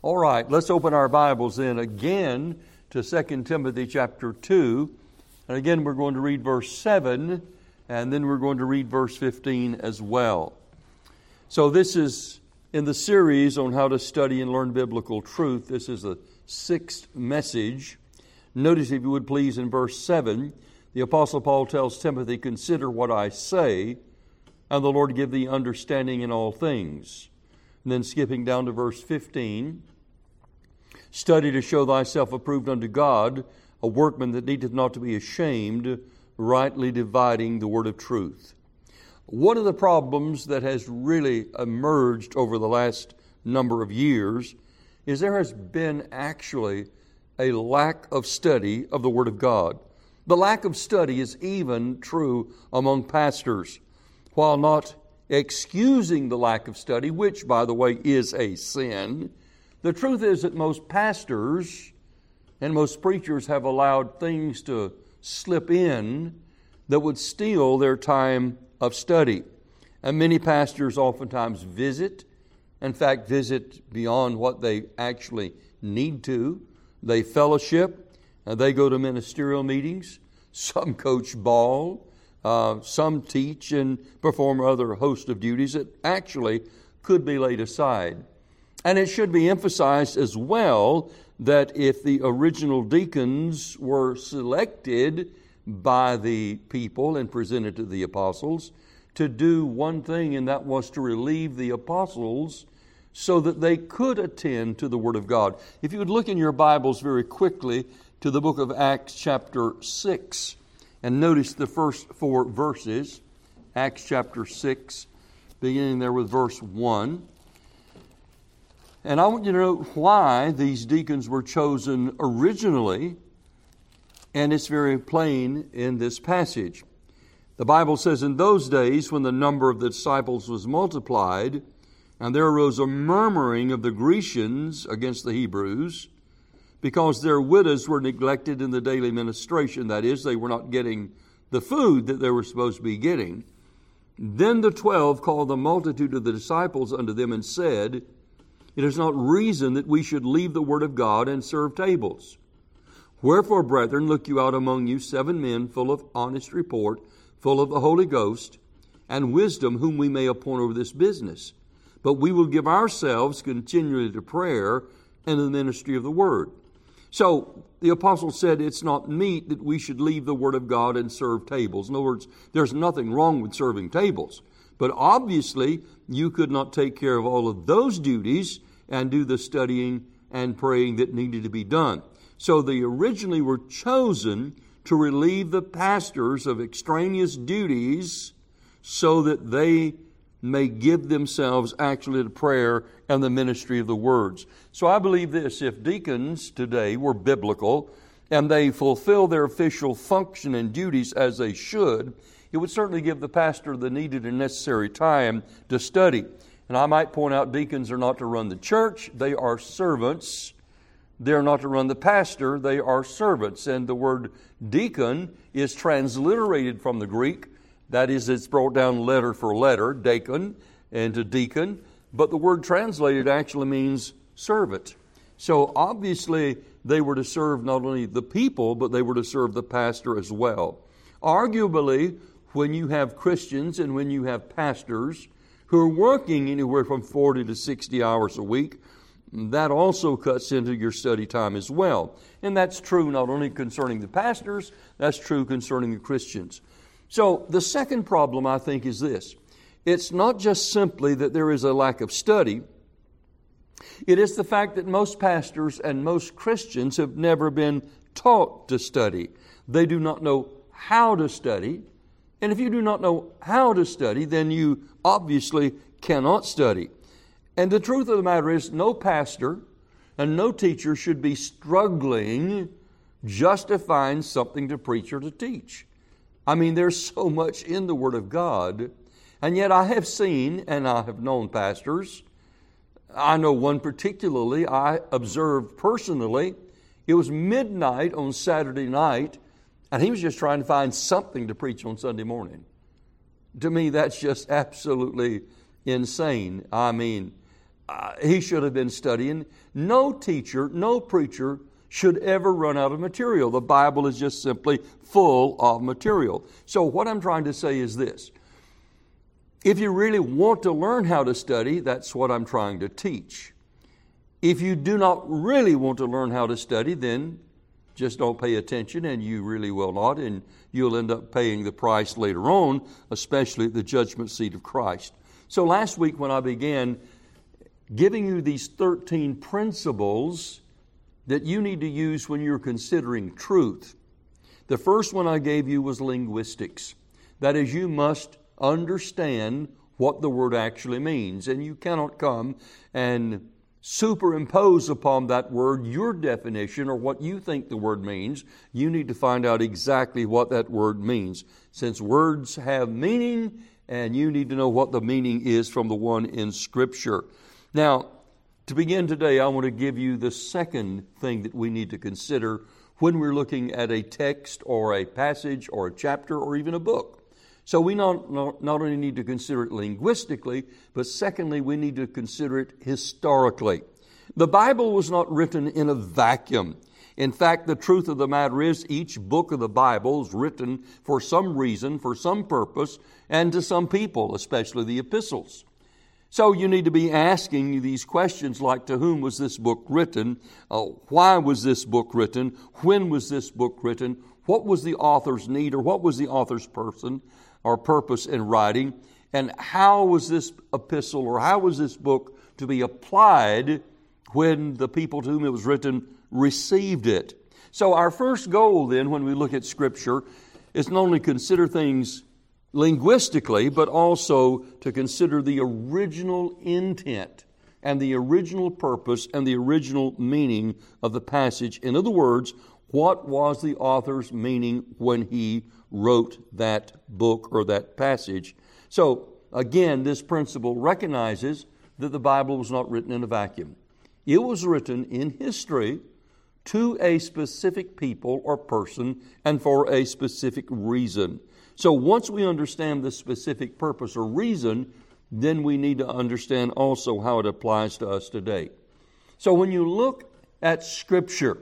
All right, let's open our Bibles then again to 2 Timothy chapter 2. And again, we're going to read verse 7, and then we're going to read verse 15 as well. So this is in the series on how to study and learn biblical truth. This is the sixth message. Notice, if you would please, in verse 7, the Apostle Paul tells Timothy, "Consider what I say, and the Lord give thee understanding in all things." And then skipping down to verse 15, "Study to show thyself approved unto God, a workman that needeth not to be ashamed, rightly dividing the word of truth." One of the problems that has really emerged over the last number of years is there has been actually a lack of study of the Word of God. The lack of study is even true among pastors. While not excusing the lack of study, which, by the way, is a sin, the truth is that most pastors and most preachers have allowed things to slip in that would steal their time of study. And many pastors oftentimes visit beyond what they actually need to. They fellowship, and they go to ministerial meetings. Some coach ball, some teach and perform other host of duties that actually could be laid aside. And it should be emphasized as well that if the original deacons were selected by the people and presented to the apostles to do one thing, and that was to relieve the apostles so that they could attend to the Word of God. If you would look in your Bibles very quickly to the book of Acts chapter 6 and notice the first four verses. Acts chapter 6, beginning there with verse 1. And I want you to know why these deacons were chosen originally, and it's very plain in this passage. The Bible says, "In those days when the number of the disciples was multiplied, and there arose a murmuring of the Grecians against the Hebrews, because their widows were neglected in the daily ministration," that is, they were not getting the food that they were supposed to be getting. "Then the 12 called the multitude of the disciples unto them and said, It is not reason that we should leave the word of God and serve tables. Wherefore, brethren, look you out among you 7 men full of honest report, full of the Holy Ghost and wisdom, whom we may appoint over this business. But we will give ourselves continually to prayer and the ministry of the word." So the apostle said it's not meet that we should leave the word of God and serve tables. In other words, there's nothing wrong with serving tables. But obviously, you could not take care of all of those duties and do the studying and praying that needed to be done. So they originally were chosen to relieve the pastors of extraneous duties so that they may give themselves actually to prayer and the ministry of the words. So I believe this: if deacons today were biblical and they fulfill their official function and duties as they should, it would certainly give the pastor the needed and necessary time to study. And I might point out, deacons are not to run the church. They are servants. They are not to run the pastor. They are servants. And the word deacon is transliterated from the Greek. That is, it's brought down letter for letter, deacon, into deacon. But the word translated actually means servant. So obviously they were to serve not only the people, but they were to serve the pastor as well. Arguably, when you have Christians and when you have pastors who are working anywhere from 40 to 60 hours a week, that also cuts into your study time as well. And that's true not only concerning the pastors, that's true concerning the Christians. So the second problem, I think, is this. It's not just simply that there is a lack of study. It is the fact that most pastors and most Christians have never been taught to study. They do not know how to study. And if you do not know how to study, then you obviously cannot study. And the truth of the matter is, no pastor and no teacher should be struggling just to find something to preach or to teach. I mean, there's so much in the Word of God. And yet I have seen and I have known pastors. I know one particularly I observed personally. It was midnight on Saturday night, and he was just trying to find something to preach on Sunday morning. To me, that's just absolutely insane. I mean, he should have been studying. No teacher, no preacher should ever run out of material. The Bible is just simply full of material. So what I'm trying to say is this. If you really want to learn how to study, that's what I'm trying to teach. If you do not really want to learn how to study, then just don't pay attention, and you really will not, and you'll end up paying the price later on, especially at the judgment seat of Christ. So last week when I began giving you these 13 principles that you need to use when you're considering truth, the first one I gave you was linguistics. That is, you must understand what the word actually means, and you cannot come and superimpose upon that word your definition or what you think the word means. You need to find out exactly what that word means, since words have meaning, and you need to know what the meaning is from the one in Scripture. Now, to begin today, I want to give you the second thing that we need to consider when we're looking at a text or a passage or a chapter or even a book. So we not only need to consider it linguistically, but secondly, we need to consider it historically. The Bible was not written in a vacuum. In fact, the truth of the matter is each book of the Bible is written for some reason, for some purpose, and to some people, especially the epistles. So you need to be asking these questions like, to whom was this book written? Why was this book written? When was this book written? What was the author's need, or what was the author's person or purpose in writing? And how was this epistle or how was this book to be applied when the people to whom it was written received it? So our first goal then when we look at Scripture is not only consider things linguistically, but also to consider the original intent and the original purpose and the original meaning of the passage. In other words, what was the author's meaning when he wrote that book or that passage? So, again, this principle recognizes that the Bible was not written in a vacuum. It was written in history to a specific people or person and for a specific reason. So once we understand the specific purpose or reason, then we need to understand also how it applies to us today. So when you look at Scripture,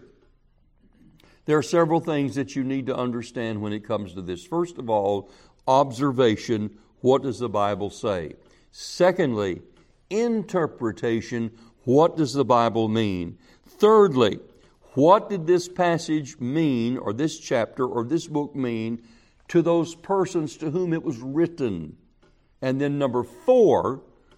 there are several things that you need to understand when it comes to this. First of all, observation. What does the Bible say? Secondly, interpretation. What does the Bible mean? Thirdly, what did this passage mean, or this chapter, or this book mean to those persons to whom it was written? And then number 4,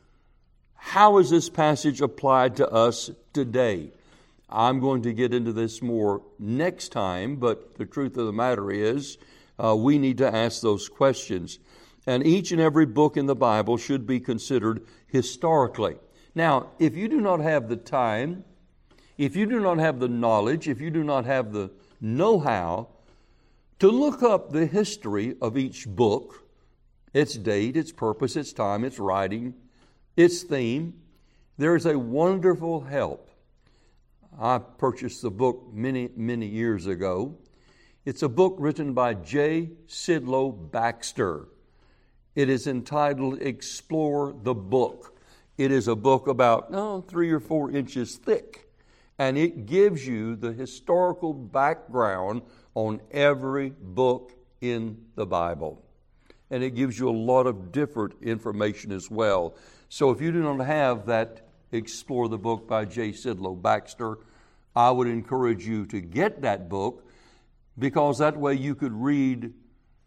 how is this passage applied to us today? I'm going to get into this more next time, but the truth of the matter is we need to ask those questions. And each and every book in the Bible should be considered historically. Now, if you do not have the time, if you do not have the knowledge, if you do not have the know-how to look up the history of each book, its date, its purpose, its time, its writing, its theme, there is a wonderful help. I purchased the book many years ago. It's a book written by J. Sidlow Baxter. It is entitled Explore the Book. It is a book about 3 or 4 inches thick, and it gives you the historical background on every book in the Bible. And it gives you a lot of different information as well. So if you do not have that Explore the Book by J. Sidlow Baxter, I would encourage you to get that book, because that way you could read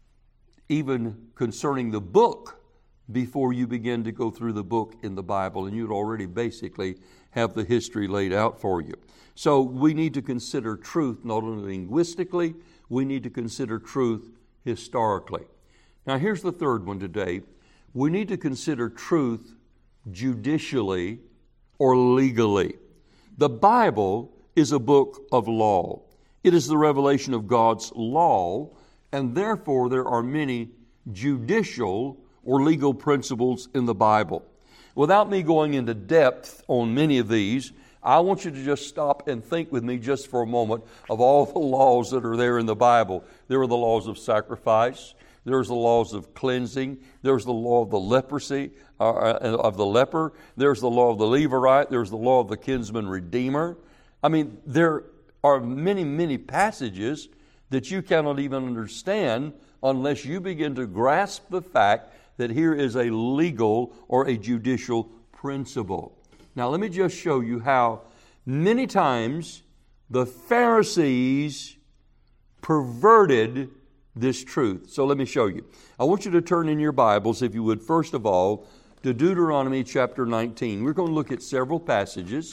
even concerning the book before you begin to go through the book in the Bible, and you'd already basically have the history laid out for you. So we need to consider truth not only linguistically, we need to consider truth historically. Now here's the third one today. We need to consider truth judicially or legally. The Bible is a book of law. It is the revelation of God's law, and therefore there are many judicial or legal principles in the Bible. Without me going into depth on many of these, I want you to just stop and think with me just for a moment of all the laws that are there in the Bible. There are the laws of sacrifice. There's the laws of cleansing. There's the law of the leprosy, of the leper. There's the law of the Levirate. There's the law of the kinsman redeemer. I mean, there are many, many passages that you cannot even understand unless you begin to grasp the fact that here is a legal or a judicial principle. Now, let me just show you how many times the Pharisees perverted this truth. So let me show you. I want you to turn in your Bibles, if you would, first of all, to Deuteronomy chapter 19. We're going to look at several passages,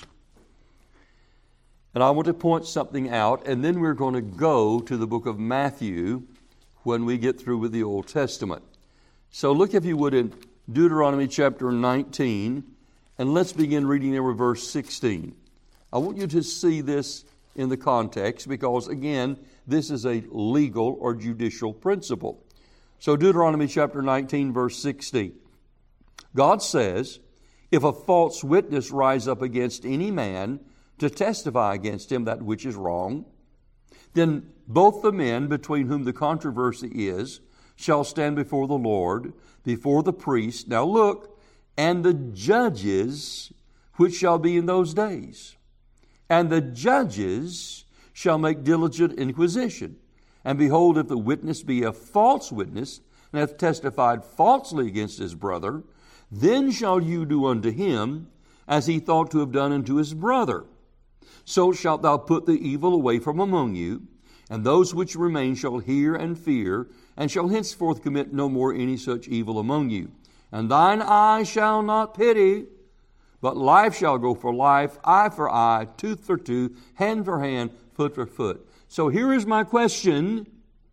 and I want to point something out, and then we're going to go to the book of Matthew when we get through with the Old Testament. So look, if you would, in Deuteronomy chapter 19, and let's begin reading there with verse 16. I want you to see this in the context because, again, this is a legal or judicial principle. So Deuteronomy chapter 19, verse 16. God says, if a false witness rise up against any man to testify against him that which is wrong, then both the men between whom the controversy is shall stand before the Lord, before the priest. Now look, and the judges which shall be in those days. And the judges shall make diligent inquisition. And behold, if the witness be a false witness, and hath testified falsely against his brother, then shall you do unto him as he thought to have done unto his brother. So shalt thou put the evil away from among you, and those which remain shall hear and fear, and shall henceforth commit no more any such evil among you. And thine eye shall not pity, but life shall go for life, eye for eye, tooth for tooth, hand for hand, foot for foot. So here is my question.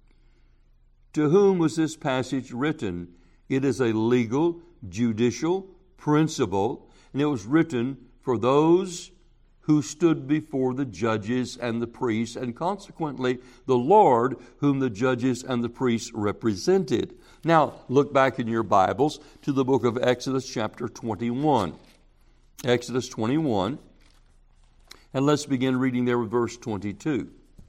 To whom was this passage written? It is a legal, judicial principle, and it was written for those who stood before the judges and the priests, and consequently the Lord whom the judges and the priests represented. Now, look back in your Bibles to the book of Exodus chapter 21. Exodus 21, and let's begin reading there with verse 22.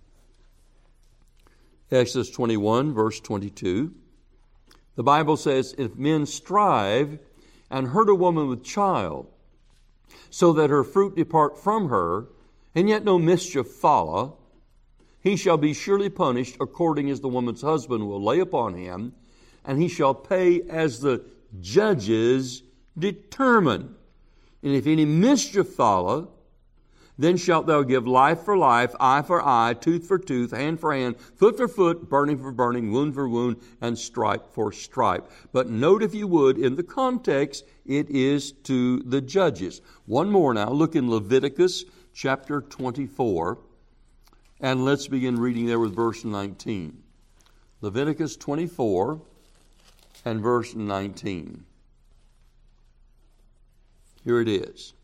Exodus 21, verse 22. The Bible says, if men strive and hurt a woman with child, so that her fruit depart from her, and yet no mischief follow, he shall be surely punished according as the woman's husband will lay upon him, and he shall pay as the judges determine. And if any mischief follow, then shalt thou give life for life, eye for eye, tooth for tooth, hand for hand, foot for foot, burning for burning, wound for wound, and stripe for stripe. But note, if you would, in the context, it is to the judges. One more now. Look in Leviticus chapter 24, and let's begin reading there with verse 19. Leviticus 24 and verse 19. Here it is.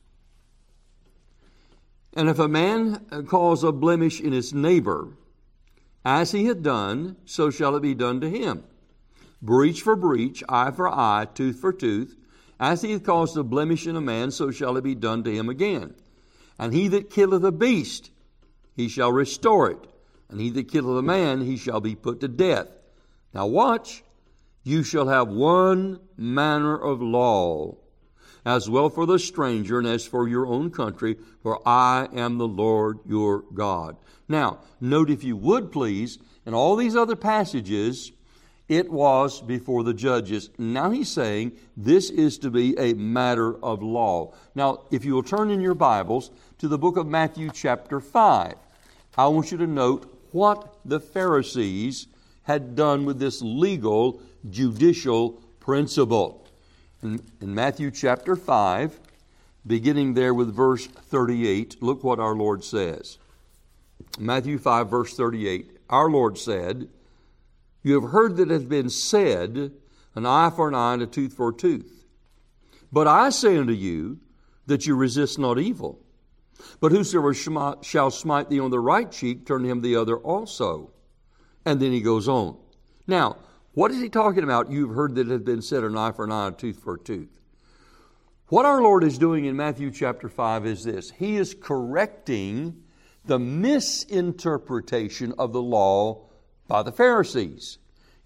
And if a man cause a blemish in his neighbor, as he had done, so shall it be done to him. Breach for breach, eye for eye, tooth for tooth. As he hath caused a blemish in a man, so shall it be done to him again. And he that killeth a beast, he shall restore it. And he that killeth a man, he shall be put to death. Now watch, you shall have one manner of law, as well for the stranger and as for your own country, for I am the Lord your God. Now, note, if you would please, in all these other passages, it was before the judges. Now he's saying this is to be a matter of law. Now, if you will turn in your Bibles to the book of Matthew chapter 5, I want you to note what the Pharisees had done with this legal, judicial principle. In Matthew chapter 5, beginning there with verse 38, look what our Lord says. Matthew 5, verse 38, our Lord said, you have heard that it has been said, an eye for an eye and a tooth for a tooth. But I say unto you that you resist not evil. But whosoever shall smite thee on the right cheek, turn him the other also. And then he goes on. Now, what is he talking about? You've heard that it has been said, an eye for an eye, a tooth for a tooth. What our Lord is doing in Matthew chapter 5 is this. He is correcting the misinterpretation of the law by the Pharisees.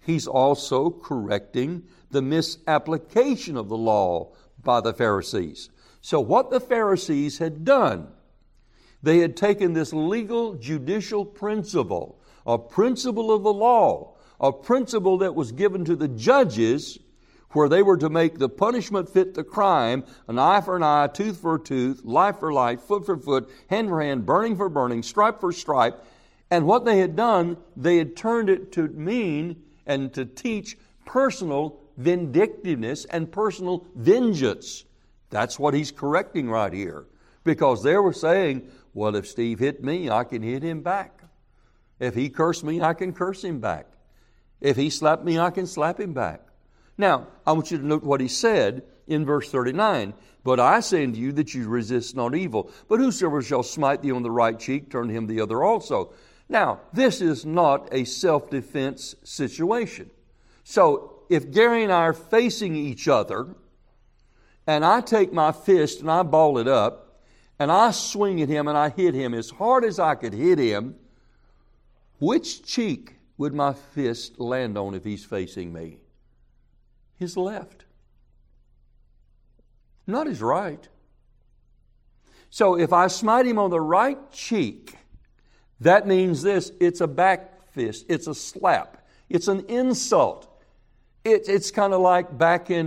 he's also correcting the misapplication of the law by the Pharisees. So what the Pharisees had done, they had taken this legal judicial principle, a principle of the law, a principle that was given to the judges, where they were to make the punishment fit the crime, an eye for an eye, tooth for a tooth, life for life, foot for foot, hand for hand, burning for burning, stripe for stripe. And what they had done, they had turned it to mean and to teach personal vindictiveness and personal vengeance. That's what he's correcting right here. Because they were saying, well, if Steve hit me, I can hit him back. If he cursed me, I can curse him back. If he slapped me, I can slap him back. Now, I want you to note what he said in verse 39. But I say unto you that you resist not evil. But whosoever shall smite thee on the right cheek, turn him the other also. Now, this is not a self-defense situation. So, if Gary and I are facing each other, and I take my fist and I ball it up, and I swing at him and I hit him as hard as I could hit him, which cheek would my fist land on if he's facing me? His left. Not his right. So if I smite him on the right cheek, that means this: it's a back fist, it's a slap, it's an insult. It's kind of like back in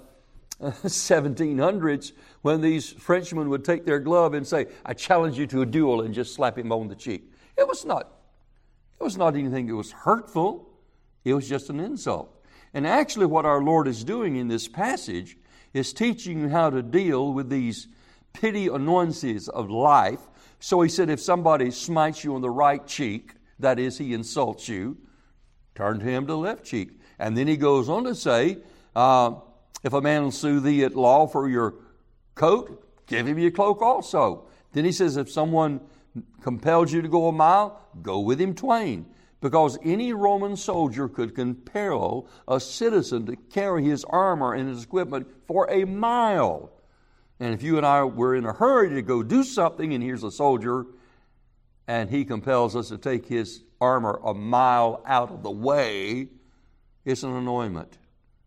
1700s when these Frenchmen would take their glove and say, I challenge you to a duel, and just slap him on the cheek. It was not anything that was hurtful. It was just an insult. And actually what our Lord is doing in this passage is teaching you how to deal with these petty annoyances of life. So he said, if somebody smites you on the right cheek, that is, he insults you, turn to him the left cheek. And then he goes on to say, if a man will sue thee at law for your coat, give him your cloak also. Then he says, if someone compels you to go a mile, go with him twain. Because any Roman soldier could compel a citizen to carry his armor and his equipment for a mile. And if you and I were in a hurry to go do something, and here's a soldier, and he compels us to take his armor a mile out of the way, it's an annoyment.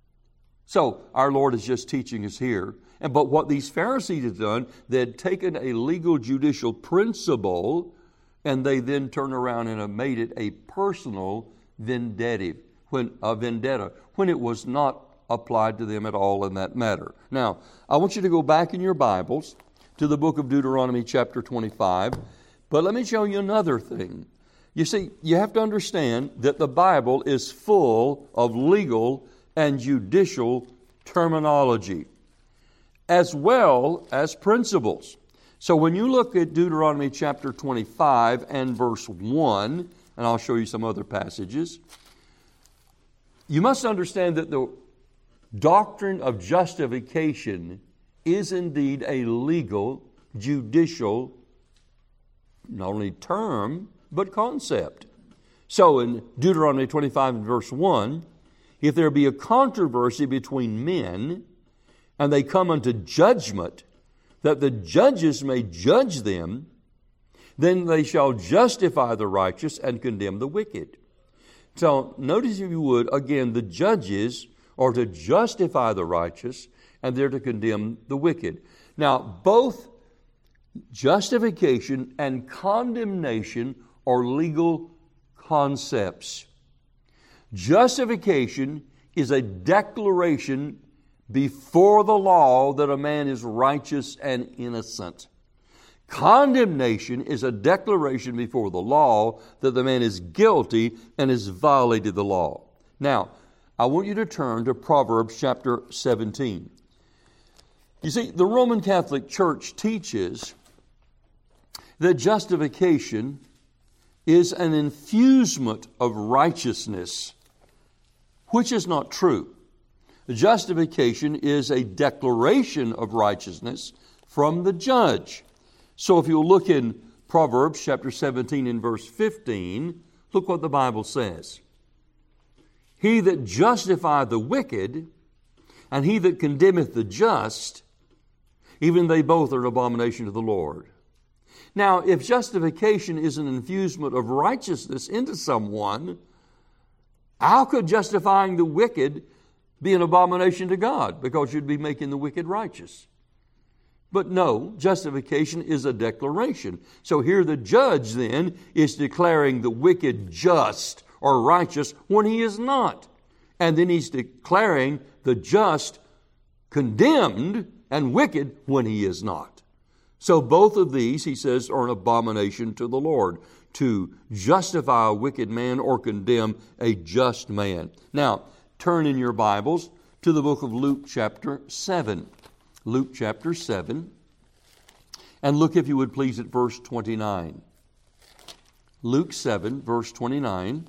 So our Lord is just teaching us here. But what these Pharisees had done, they had taken a legal judicial principle, and they then turn around and have made it a personal vendetta, when it was not applied to them at all in that matter. Now, I want you to go back in your Bibles to the book of Deuteronomy chapter 25, but let me show you another thing. You see, you have to understand that the Bible is full of legal and judicial terminology, as well as principles. So when you look at Deuteronomy chapter 25 and verse 1, and I'll show you some other passages, you must understand that the doctrine of justification is indeed a legal, judicial, not only term, but concept. So in Deuteronomy 25 and verse 1, if there be a controversy between men, and they come unto judgment, that the judges may judge them, then they shall justify the righteous and condemn the wicked. So notice, if you would, again, the judges are to justify the righteous, and they're to condemn the wicked. Now, both justification and condemnation are legal concepts. Justification is a declaration before the law that a man is righteous and innocent. Condemnation is a declaration before the law that the man is guilty and has violated the law. Now, I want you to turn to Proverbs chapter 17. You see, the Roman Catholic Church teaches that justification is an infusement of righteousness, which is not true. Justification is a declaration of righteousness from the judge. So if you'll look in Proverbs chapter 17 and verse 15, look what the Bible says. He that justifieth the wicked, and he that condemneth the just, even they both are an abomination to the Lord. Now, if justification is an infusement of righteousness into someone, How could justifying the wicked be an abomination to God? Because you'd be making the wicked righteous. But no, justification is a declaration. So here the judge then is declaring the wicked just or righteous when he is not. And then he's declaring the just condemned and wicked when he is not. So both of these, he says, are an abomination to the Lord, to justify a wicked man or condemn a just man. Now, turn in your Bibles to the book of Luke chapter 7. Luke chapter 7. And look, if you would please, at verse 29. Luke 7, verse 29.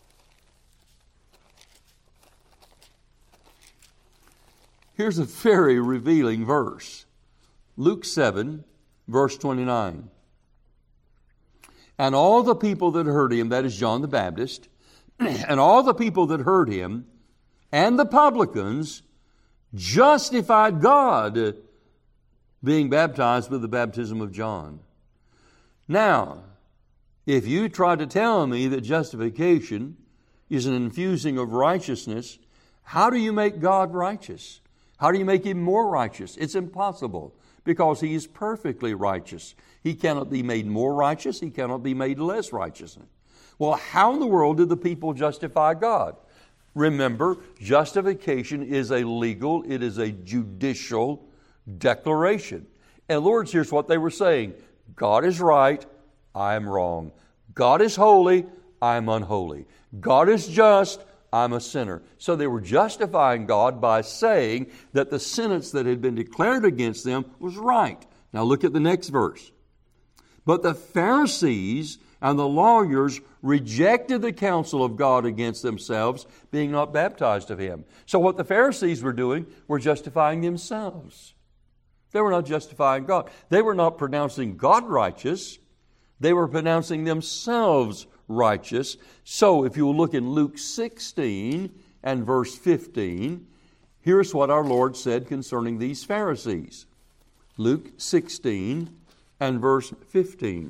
Here's a very revealing verse. Luke 7, verse 29. And all the people that heard him, that is John the Baptist, and all the people that heard him, and the publicans, justified God, being baptized with the baptism of John. Now, if you try to tell me that justification is an infusing of righteousness, how do you make God righteous? How do you make Him more righteous? It's impossible, because He is perfectly righteous. He cannot be made more righteous. He cannot be made less righteous. Well, how in the world did the people justify God? Remember, justification is a legal, it is a judicial declaration. In other words, here's what they were saying. God is right, I am wrong. God is holy, I am unholy. God is just, I'm a sinner. So they were justifying God by saying that the sentence that had been declared against them was right. Now look at the next verse. But the Pharisees and the lawyers rejected the counsel of God against themselves, being not baptized of Him. So what the Pharisees were doing were justifying themselves. They were not justifying God. They were not pronouncing God righteous. They were pronouncing themselves righteous. So if you will look in Luke 16 and verse 15, here's what our Lord said concerning these Pharisees. Luke 16 and verse 15.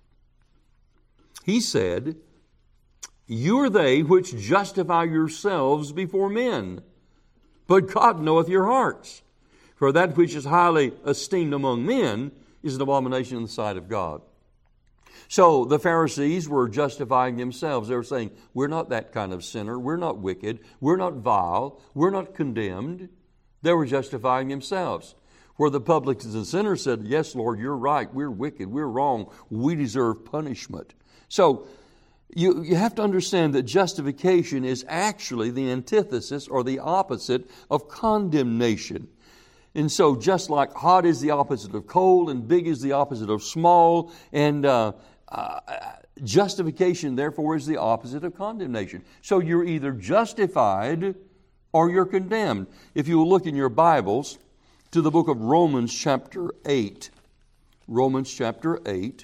He said, "You are they which justify yourselves before men, but God knoweth your hearts. For that which is highly esteemed among men is an abomination in the sight of God." So the Pharisees were justifying themselves. They were saying, we're not that kind of sinner. We're not wicked. We're not vile. We're not condemned. They were justifying themselves. Where the publicans and sinners said, yes, Lord, you're right. We're wicked. We're wrong. We deserve punishment. So you have to understand that justification is actually the antithesis or the opposite of condemnation. And so just like hot is the opposite of cold and big is the opposite of small, and justification, therefore, is the opposite of condemnation. So you're either justified or you're condemned. If you will look in your Bibles to the book of Romans chapter 8. Romans chapter 8.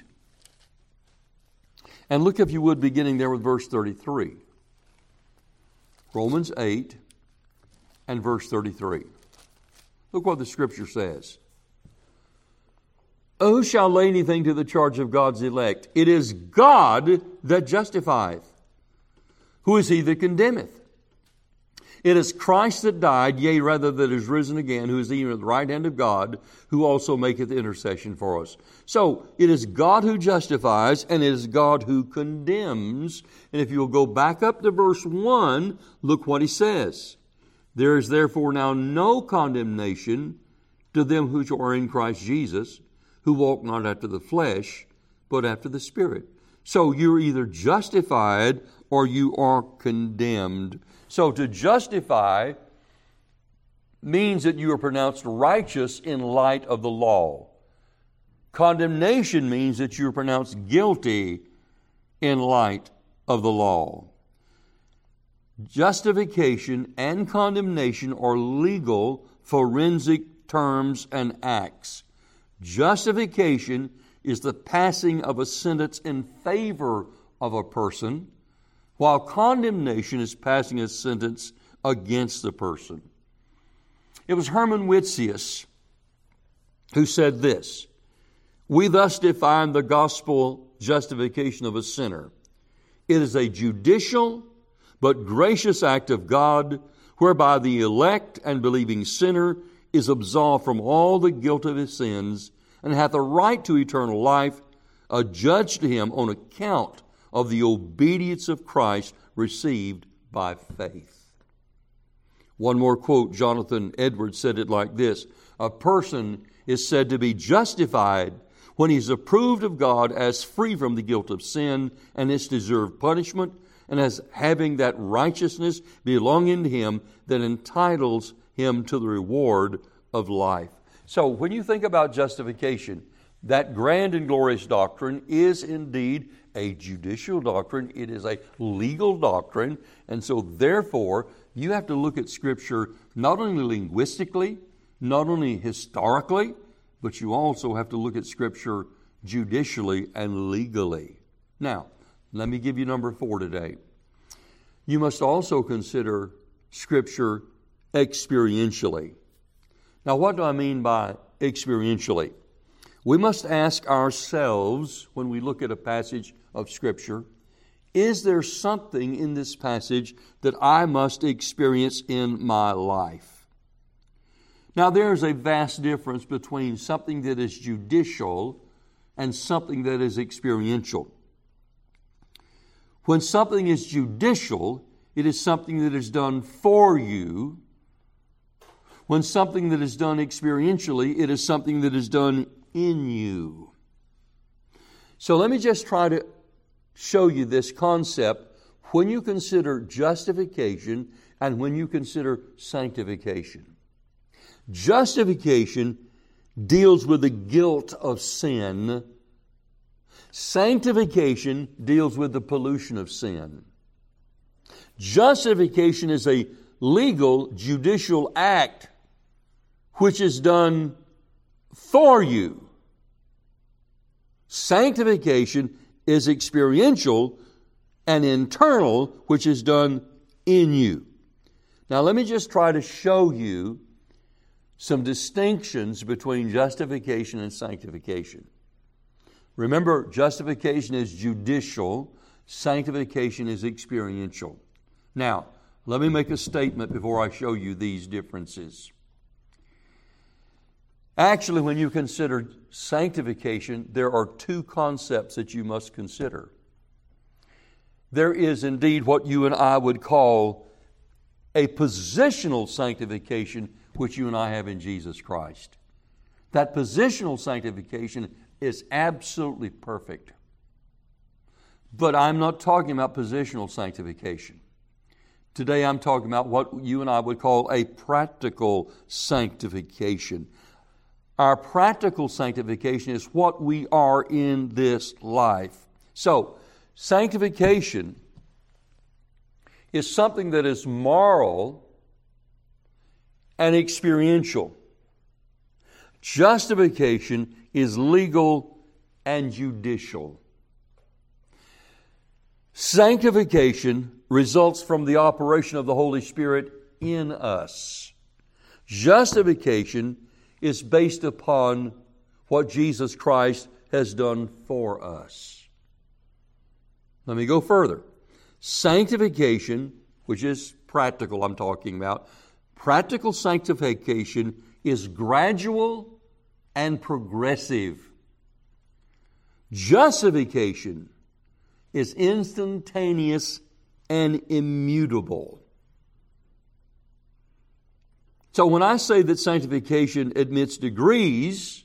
And look, if you would, beginning there with verse 33. Romans 8 and verse 33. Look what the Scripture says. Who shall lay anything to the charge of God's elect? It is God that justifieth. Who is he that condemneth? It is Christ that died, yea, rather that is risen again, who is even at the right hand of God, who also maketh intercession for us. So, it is God who justifies, and it is God who condemns. And if you'll go back up to verse 1, look what he says. There is therefore now no condemnation to them which are in Christ Jesus, who walk not after the flesh, but after the Spirit. So you're either justified or you are condemned. So to justify means that you are pronounced righteous in light of the law. Condemnation means that you are pronounced guilty in light of the law. Justification and condemnation are legal, forensic terms and acts. Justification is the passing of a sentence in favor of a person, while condemnation is passing a sentence against the person. It was Herman Witsius who said this: "We thus define the gospel justification of a sinner. It is a judicial but gracious act of God, whereby the elect and believing sinner is absolved from all the guilt of his sins, and hath a right to eternal life, adjudged to him on account of the obedience of Christ received by faith. One more quote, Jonathan Edwards said it like this: a person is said to be justified when he is approved of God as free from the guilt of sin and its deserved punishment, and as having that righteousness belonging to him that entitles him to the reward of life. So when you think about justification, that grand and glorious doctrine is indeed a judicial doctrine. It is a legal doctrine. And so therefore, you have to look at Scripture not only linguistically, not only historically, but you also have to look at Scripture judicially and legally. Now, let me give you number 4 today. You must also consider Scripture experientially. Now, what do I mean by experientially? We must ask ourselves when we look at a passage of Scripture, is there something in this passage that I must experience in my life? Now, there's a vast difference between something that is judicial and something that is experiential. When something is judicial, it is something that is done for you. When something that is done experientially, it is something that is done in you. So let me just try to show you this concept when you consider justification and when you consider sanctification. Justification deals with the guilt of sin. Sanctification deals with the pollution of sin. Justification is a legal, judicial act which is done for you. Sanctification is experiential and internal, which is done in you. Now, let me just try to show you some distinctions between justification and sanctification. Remember, justification is judicial, sanctification is experiential. Now, let me make a statement before I show you these differences. Actually, when you consider sanctification, there are two concepts that you must consider. There is indeed what you and I would call a positional sanctification, which you and I have in Jesus Christ. That positional sanctification is absolutely perfect. But I'm not talking about positional sanctification. Today I'm talking about what you and I would call a practical sanctification. Our practical sanctification is what we are in this life. So, sanctification is something that is moral and experiential. Justification is legal and judicial. Sanctification results from the operation of the Holy Spirit in us. Justification is based upon what Jesus Christ has done for us. Let me go further. Sanctification, which is practical I'm talking about, practical sanctification is gradual and progressive. Justification is instantaneous and immutable. So when I say that sanctification admits degrees,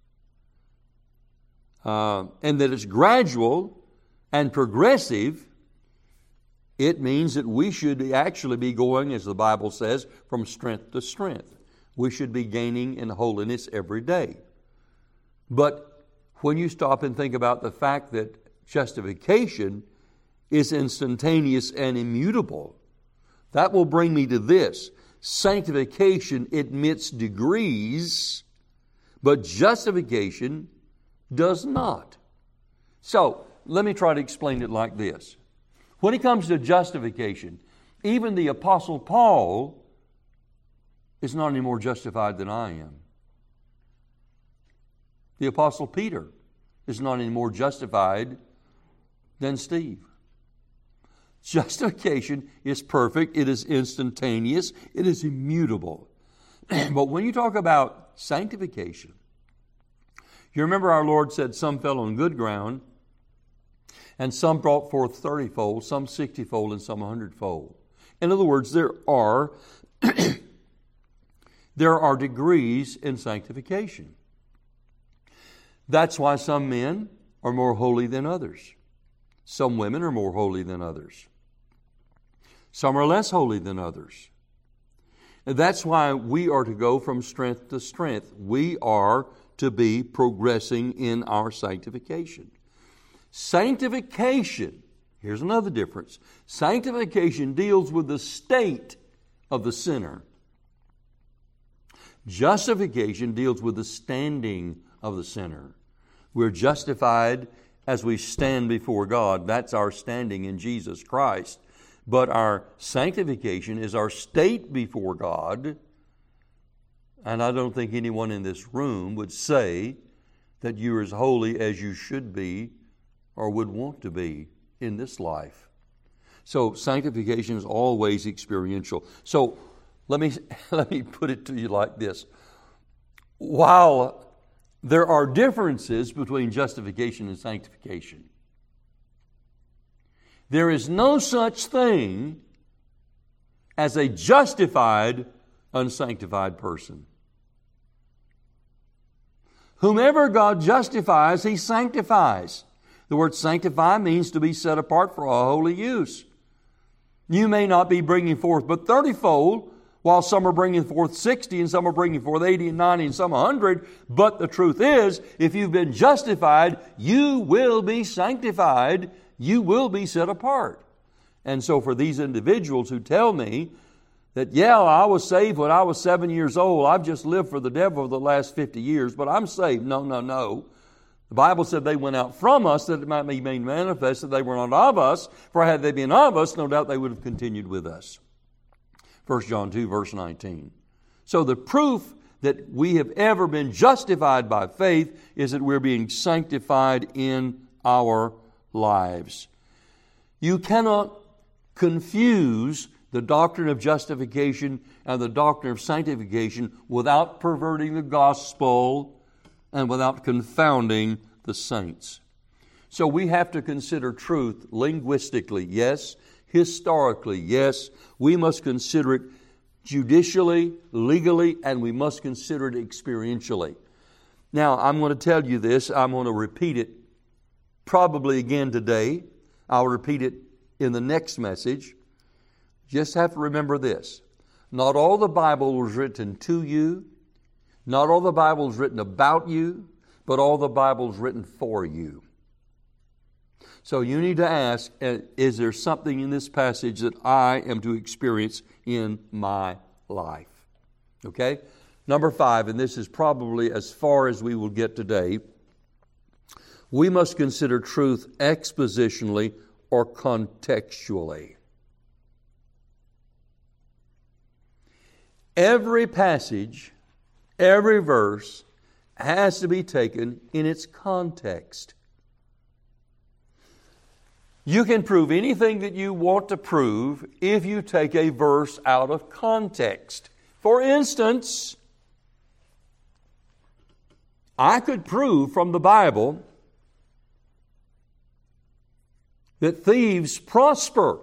and that it's gradual and progressive, it means that we should actually be going, as the Bible says, from strength to strength. We should be gaining in holiness every day. But when you stop and think about the fact that justification is instantaneous and immutable, that will bring me to this. Sanctification admits degrees, but justification does not. So, let me try to explain it like this. When it comes to justification, even the Apostle Paul is not any more justified than I am. The Apostle Peter is not any more justified than Steve. Justification is perfect. It is instantaneous. It is immutable. But when you talk about sanctification, you remember our Lord said some fell on good ground, and some brought forth 30-fold, some 60-fold, and some 100-fold. In other words, there are degrees in sanctification. That's why some men are more holy than others. Some women are more holy than others. Some are less holy than others. And that's why we are to go from strength to strength. We are to be progressing in our sanctification. Sanctification, here's another difference. Sanctification deals with the state of the sinner. Justification deals with the standing of the sinner. We're justified as we stand before God. That's our standing in Jesus Christ. But our sanctification is our state before God. And I don't think anyone in this room would say that you're as holy as you should be or would want to be in this life. So sanctification is always experiential. So let me put it to you like this. While there are differences between justification and sanctification, there is no such thing as a justified, unsanctified person. Whomever God justifies, He sanctifies. The word sanctify means to be set apart for a holy use. You may not be bringing forth but 30-fold, while some are bringing forth 60 and some are bringing forth 80 and 90 and some 100. But the truth is, if you've been justified, you will be sanctified. You will be set apart. And so for these individuals who tell me that, yeah, I was saved when I was 7 years old. I've just lived for the devil for the last 50 years, but I'm saved. No. The Bible said they went out from us that it might be made manifest that they were not of us. For had they been of us, no doubt they would have continued with us. 1 John 2, verse 19. So the proof that we have ever been justified by faith is that we're being sanctified in our lives. You cannot confuse the doctrine of justification and the doctrine of sanctification without perverting the gospel and without confounding the saints. So we have to consider truth linguistically, yes. Historically, yes. We must consider it judicially, legally, and we must consider it experientially. Now, I'm going to tell you this. I'm going to repeat it probably again today. I'll repeat it in the next message. Just have to remember this. Not all the Bible was written to you. Not all the Bible is written about you, but all the Bible is written for you. So you need to ask, is there something in this passage that I am to experience in my life? Okay? Number 5, and this is probably as far as we will get today, we must consider truth expositionally or contextually. Every passage, every verse has to be taken in its context. You can prove anything that you want to prove if you take a verse out of context. For instance, I could prove from the Bible that thieves prosper,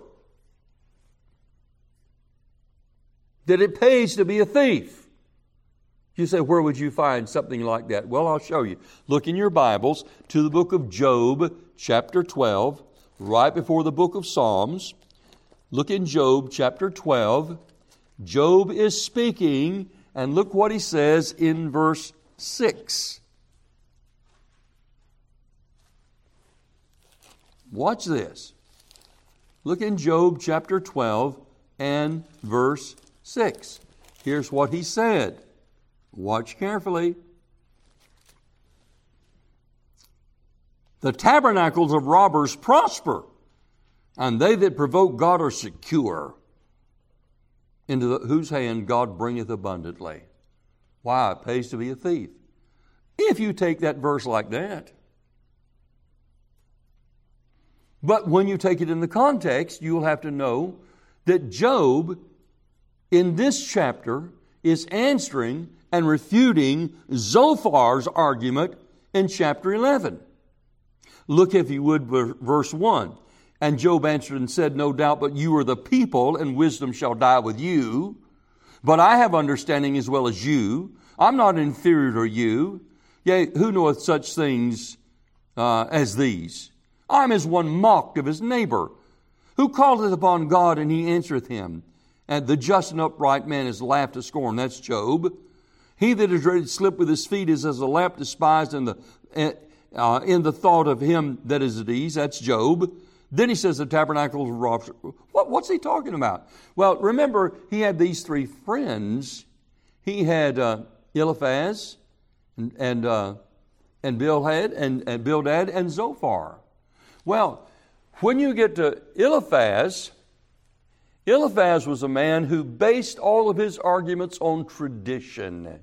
that it pays to be a thief. You say, where would you find something like that? Well, I'll show you. Look in your Bibles to the book of Job, chapter 12, right before the book of Psalms. Look in Job, chapter 12. Job is speaking, and look what he says in verse 6. Watch this. Look in Job, chapter 12, and verse 6. Here's what he said. Watch carefully. The tabernacles of robbers prosper, and they that provoke God are secure, into whose hand God bringeth abundantly. Why? It pays to be a thief. If you take that verse like that, But when you take it in the context, you will have to know that Job, in this chapter, is answering and refuting Zophar's argument in chapter 11. Look, if you would, verse 1. And Job answered and said, no doubt, but you are the people, and wisdom shall die with you. But I have understanding as well as you. I'm not inferior to you. Yea, who knoweth such things as these? I'm as one mocked of his neighbor. Who calleth upon God, and he answereth him? And the just and upright man is laughed to scorn. That's Job. He that is ready to slip with his feet is as a lamp despised in the thought of him that is at ease. That's Job. Then he says the tabernacles of robbed. What's he talking about? Well, remember, he had these three friends. He had Eliphaz and Bildad and Zophar. Well, when you get to Eliphaz was a man who based all of his arguments on tradition.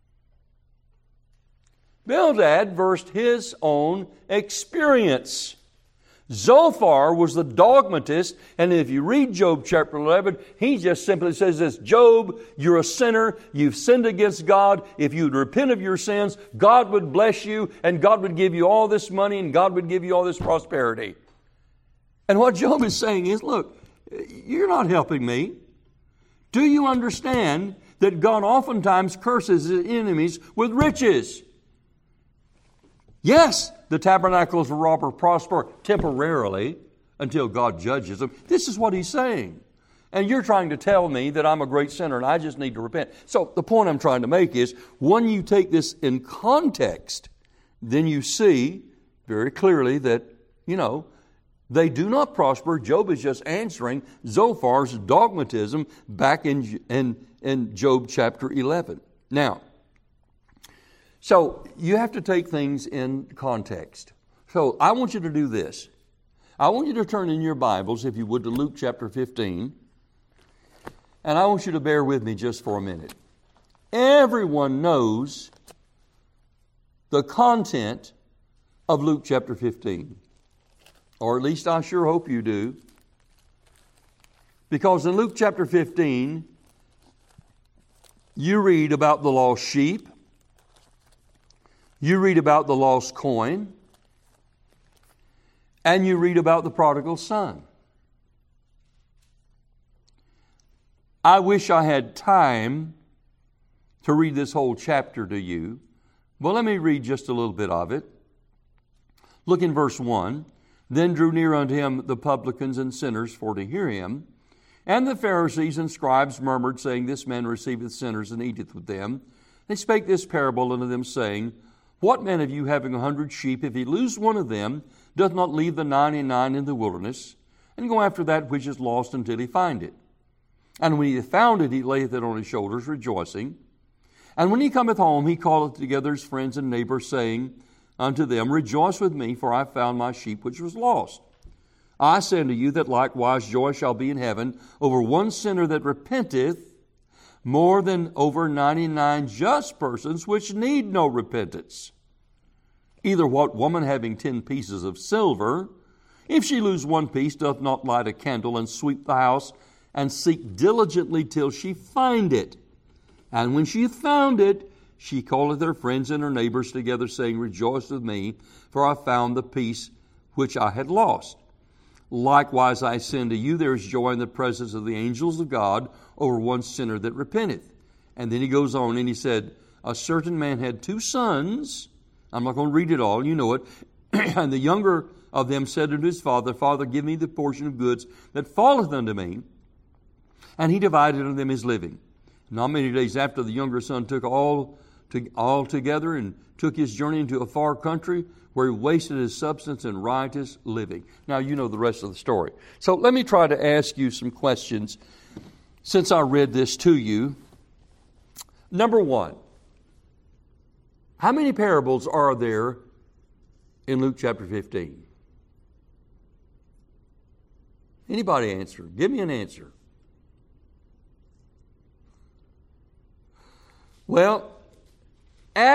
Bildad versed his own experience. Zophar was the dogmatist, and if you read Job chapter 11, he just simply says this, Job, you're a sinner, you've sinned against God. If you'd repent of your sins, God would bless you, and God would give you all this money, and God would give you all this prosperity. And what Job is saying is, look, you're not helping me. Do you understand that God oftentimes curses his enemies with riches? Yes, the tabernacles of robber prosper temporarily until God judges them. This is what he's saying. And you're trying to tell me that I'm a great sinner and I just need to repent. So the point I'm trying to make is, when you take this in context, then you see very clearly that, they do not prosper. Job is just answering Zophar's dogmatism back in Job chapter 11. Now, so you have to take things in context. So I want you to do this. I want you to turn in your Bibles, if you would, to Luke chapter 15. And I want you to bear with me just for a minute. Everyone knows the content of Luke chapter 15. Or at least I sure hope you do. Because in Luke chapter 15, you read about the lost sheep. You read about the lost coin. And you read about the prodigal son. I wish I had time to read this whole chapter to you. But let me read just a little bit of it. Look in verse 1. Then drew near unto him the publicans and sinners for to hear him. And the Pharisees and scribes murmured, saying, This man receiveth sinners and eateth with them. They spake this parable unto them, saying, What man of you, having 100 sheep, if he lose one of them, doth not leave the 99 in the wilderness, and go after that which is lost until he find it? And when he hath found it, he layeth it on his shoulders, rejoicing. And when he cometh home, he calleth together his friends and neighbors, saying unto them, Rejoice with me, for I have found my sheep which was lost. I say unto you that likewise joy shall be in heaven over one sinner that repenteth, more than over 99 just persons which need no repentance. Either what woman having 10 pieces of silver, if she lose one piece, doth not light a candle and sweep the house and seek diligently till she find it? And when she hath found it, she calleth her friends and her neighbors together, saying, Rejoice with me, for I found the piece which I had lost. Likewise I say unto you, there is joy in the presence of the angels of God over one sinner that repenteth. And then he goes on and he said, A certain man had 2 sons. I'm not going to read it all, you know it. And the younger of them said unto his father, Father, give me the portion of goods that falleth unto me. And he divided unto them his living. Not many days after, the younger son took all together and took his journey into a far country, where he wasted his substance in riotous living. Now you know the rest of the story. So let me try to ask you some questions since I read this to you. Number 1, how many parables are there in Luke chapter 15? Anybody answer? Give me an answer. Well,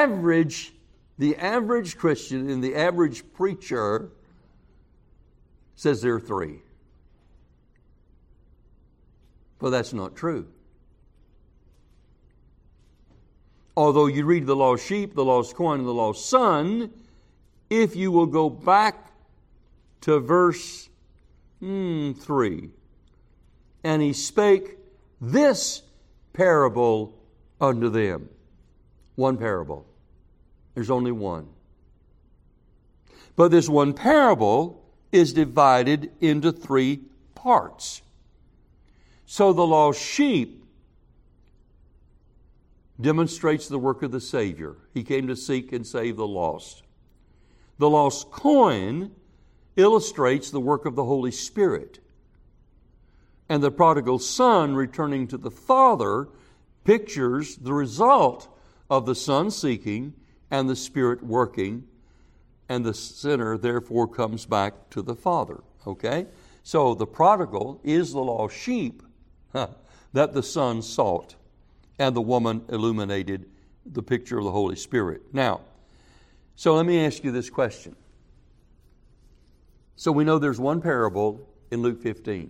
the average Christian and the average preacher says there are 3. But that's not true. Although you read the lost sheep, the lost coin, and the lost son, if you will go back to verse 3. And he spake this parable unto them. One parable. There's only one. But this one parable is divided into 3 parts. So the lost sheep demonstrates the work of the Savior. He came to seek and save the lost. The lost coin illustrates the work of the Holy Spirit. And the prodigal son returning to the Father pictures the result of the Son seeking and the Spirit working, and the sinner therefore comes back to the Father. Okay? So the prodigal is the lost sheep that the Son sought, and the woman illuminated the picture of the Holy Spirit. Now, so let me ask you this question. So we know there's one parable in Luke 15.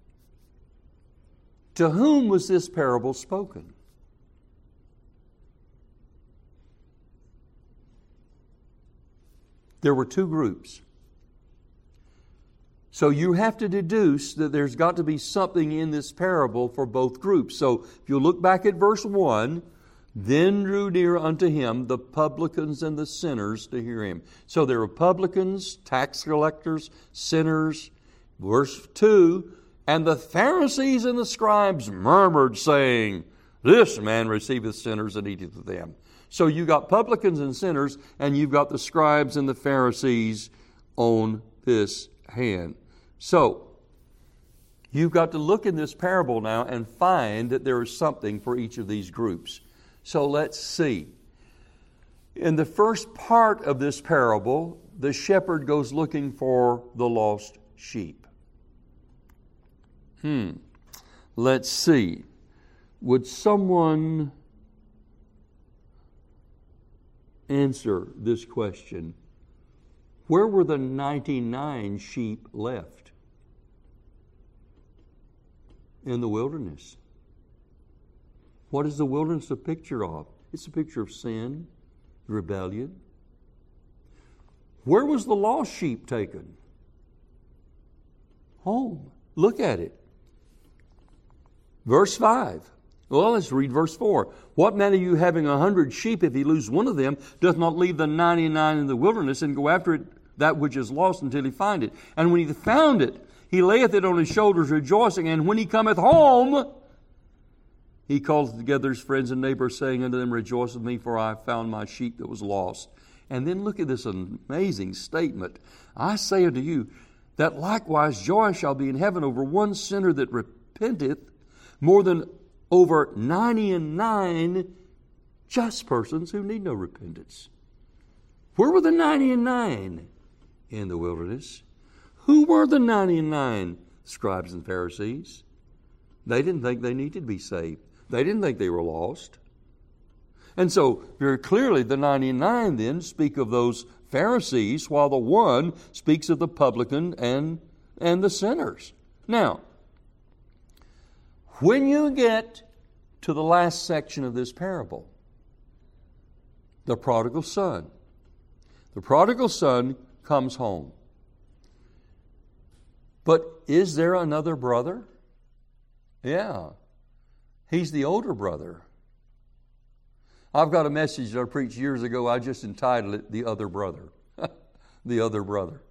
To whom was this parable spoken? There were 2 groups. So you have to deduce that there's got to be something in this parable for both groups. So if you look back at verse 1, then drew near unto him the publicans and the sinners to hear him. So there were publicans, tax collectors, sinners. Verse 2, and the Pharisees and the scribes murmured, saying, This man receiveth sinners and eateth with them. So you got publicans and sinners, and you've got the scribes and the Pharisees on this hand. So, you've got to look in this parable now and find that there is something for each of these groups. So let's see. In the first part of this parable, the shepherd goes looking for the lost sheep. Let's see. Would someone answer this question? Where were the 99 sheep left? In the wilderness. What is the wilderness a picture of? It's a picture of sin, rebellion. Where was the lost sheep taken? Home. Look at it. Verse 5. Well, let's read verse 4. What man of you having 100 sheep, if he lose one of them, doth not leave the 99 in the wilderness and go after it, that which is lost, until he find it? And when he found it, he layeth it on his shoulders, rejoicing. And when he cometh home, he calleth together his friends and neighbors, saying unto them, Rejoice with me, for I have found my sheep that was lost. And then look at this amazing statement. I say unto you, that likewise joy shall be in heaven over one sinner that repenteth, more than over 99 just persons who need no repentance. Where were the 99? In the wilderness. Who were the 99 scribes and Pharisees? They didn't think they needed to be saved. They didn't think they were lost. And so, very clearly, the 99 then speak of those Pharisees, while the one speaks of the publican and the sinners. Now, when you get to the last section of this parable, the prodigal son comes home. But is there another brother? Yeah. He's the older brother. I've got a message that I preached years ago. I just entitled it, The Other Brother. The Other Brother.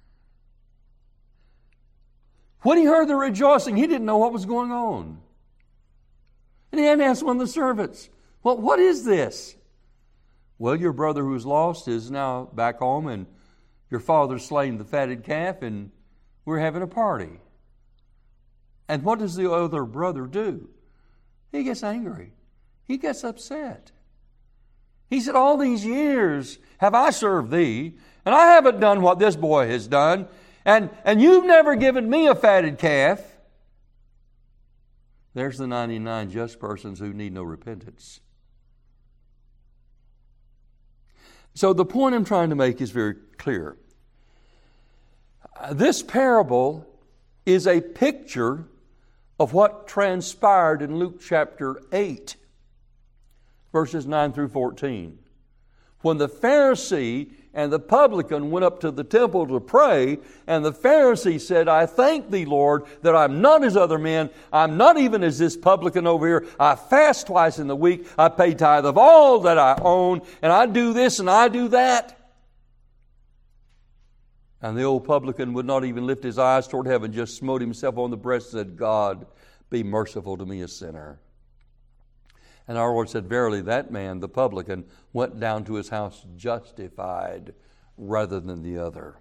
When he heard the rejoicing, he didn't know what was going on. And he had to ask one of the servants, well, what is this? Well, your brother who's lost is now back home, and your father's slain the fatted calf, and we're having a party. And what does the other brother do? He gets angry. He gets upset. He said, all these years have I served thee, and I haven't done what this boy has done, and you've never given me a fatted calf. There's the 99 just persons who need no repentance. So the point I'm trying to make is very clear. This parable is a picture of what transpired in Luke chapter 8, verses 9 through 14. When the Pharisee and the publican went up to the temple to pray, and the Pharisee said, I thank thee, Lord, that I'm not as other men. I'm not even as this publican over here. I fast twice in the week. I pay tithe of all that I own, and I do this and I do that. And the old publican would not even lift his eyes toward heaven, just smote himself on the breast and said, God, be merciful to me, a sinner. And our Lord said, verily, that man, the publican, went down to his house justified rather than the other.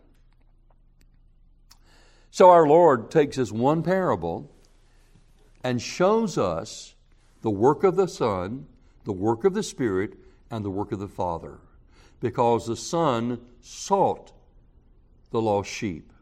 So our Lord takes this one parable and shows us the work of the Son, the work of the Spirit, and the work of the Father. Because the Son sought the lost sheep.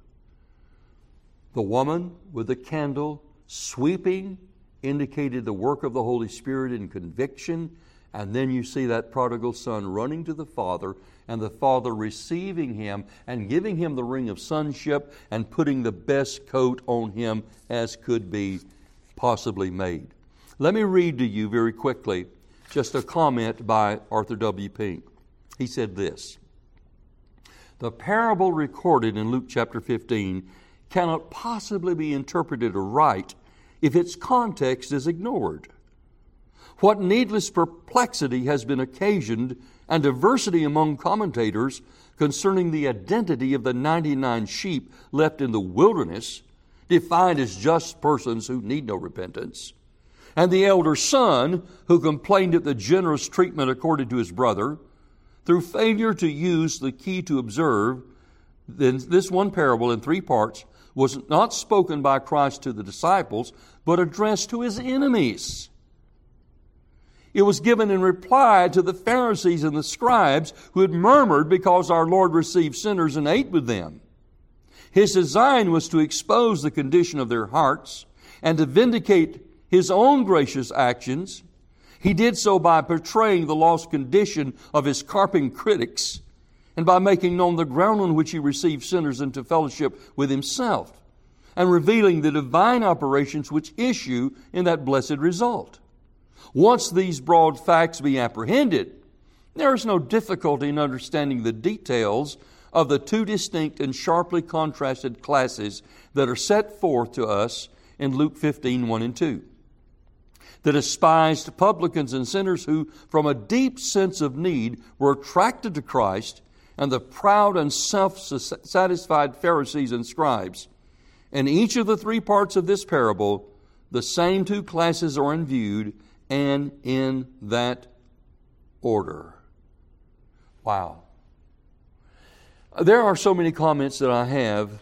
The woman with the candle sweeping indicated the work of the Holy Spirit in conviction, and then you see that prodigal son running to the Father, and the Father receiving him and giving him the ring of sonship and putting the best coat on him as could be possibly made. Let me read to you very quickly just a comment by Arthur W. Pink. He said this: the parable recorded in Luke chapter 15 cannot possibly be interpreted aright if its context is ignored. What needless perplexity has been occasioned and diversity among commentators concerning the identity of the 99 sheep left in the wilderness, defined as just persons who need no repentance, and the elder son who complained at the generous treatment accorded to his brother, through failure to use the key to observe, then this one parable in 3 parts was not spoken by Christ to the disciples, but addressed to his enemies. It was given in reply to the Pharisees and the scribes who had murmured because our Lord received sinners and ate with them. His design was to expose the condition of their hearts and to vindicate his own gracious actions. He did so by portraying the lost condition of his carping critics and by making known the ground on which he received sinners into fellowship with himself, and revealing the divine operations which issue in that blessed result. Once these broad facts be apprehended, there is no difficulty in understanding the details of the 2 distinct and sharply contrasted classes that are set forth to us in Luke 15, 1 and 2. The despised publicans and sinners who, from a deep sense of need, were attracted to Christ, and the proud and self-satisfied Pharisees and scribes. In each of the 3 parts of this parable, the same 2 classes are viewed, and in that order. Wow. There are so many comments that I have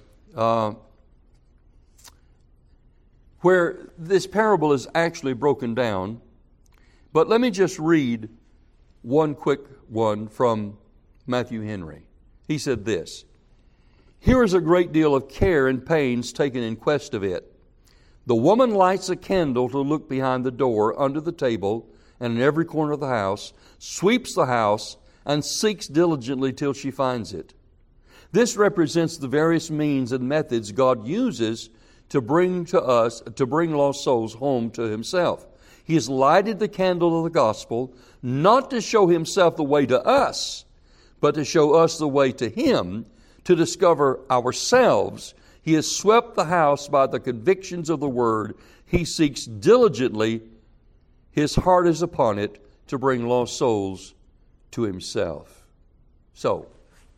where this parable is actually broken down. But let me just read one quick one from Matthew Henry. He said this: here is a great deal of care and pains taken in quest of it. The woman lights a candle to look behind the door, under the table, and in every corner of the house, sweeps the house, and seeks diligently till she finds it. This represents the various means and methods God uses to bring lost souls home to Himself. He has lighted the candle of the gospel, not to show Himself the way to us, but to show us the way to Him, to discover ourselves. He has swept the house by the convictions of the Word. He seeks diligently, His heart is upon it, to bring lost souls to Himself. So,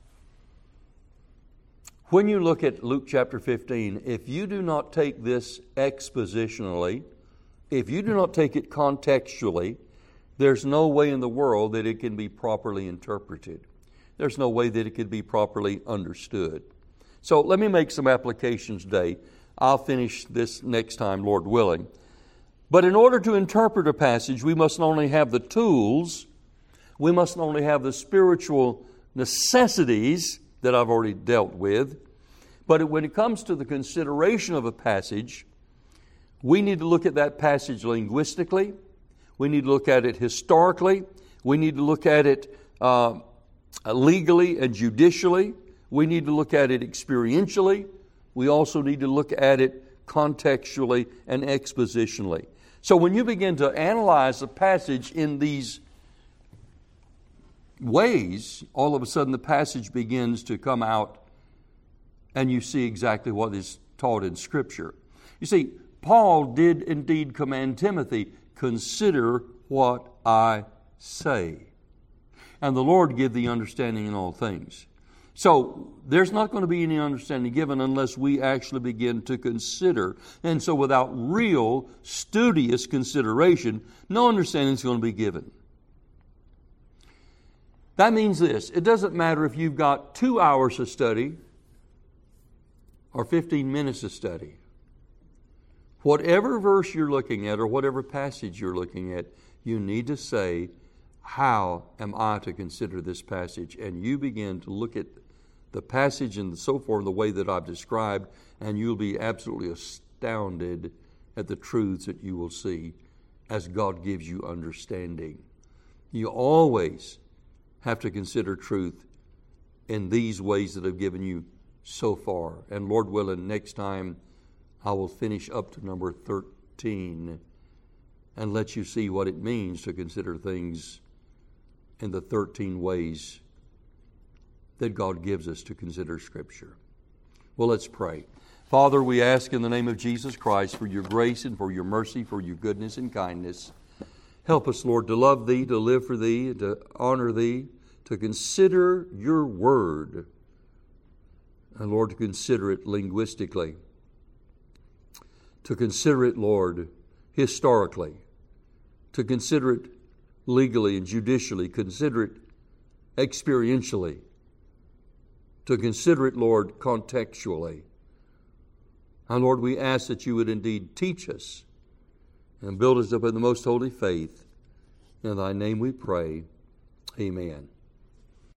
when you look at Luke chapter 15, if you do not take this expositionally, if you do not take it contextually, there's no way in the world that it can be properly interpreted. There's no way that it can be properly understood. So let me make some applications today. I'll finish this next time, Lord willing. But in order to interpret a passage, we must not only have the tools, we must not only have the spiritual necessities that I've already dealt with, but when it comes to the consideration of a passage, we need to look at that passage linguistically. We need to look at it historically. We need to look at it legally and judicially. We need to look at it experientially. we also need to look at it contextually and expositionally. So when you begin to analyze a passage in these ways, all of a sudden the passage begins to come out and you see exactly what is taught in Scripture. You see, Paul did indeed command Timothy, consider what I say. And the Lord give thee understanding in all things. So there's not going to be any understanding given unless we actually begin to consider. And so without real, studious consideration, no understanding is going to be given. That means this: it doesn't matter if you've got 2 hours of study or 15 minutes of study. Whatever verse you're looking at or whatever passage you're looking at, you need to say, how am I to consider this passage? And you begin to look at the passage and so forth the way that I've described, and you'll be absolutely astounded at the truths that you will see as God gives you understanding. You always have to consider truth in these ways that I've given you so far. And Lord willing, next time I will finish up to number 13 and let you see what it means to consider things in the 13 ways that God gives us to consider Scripture. Well, let's pray. Father, we ask in the name of Jesus Christ for your grace and for your mercy, for your goodness and kindness. Help us, Lord, to love Thee, to live for Thee, to honor Thee, to consider your Word. And Lord, to consider it linguistically, to consider it, Lord, historically, to consider it legally and judicially, consider it experientially, to consider it, Lord, contextually. And Lord, we ask that you would indeed teach us and build us up in the most holy faith. In thy name we pray. Amen.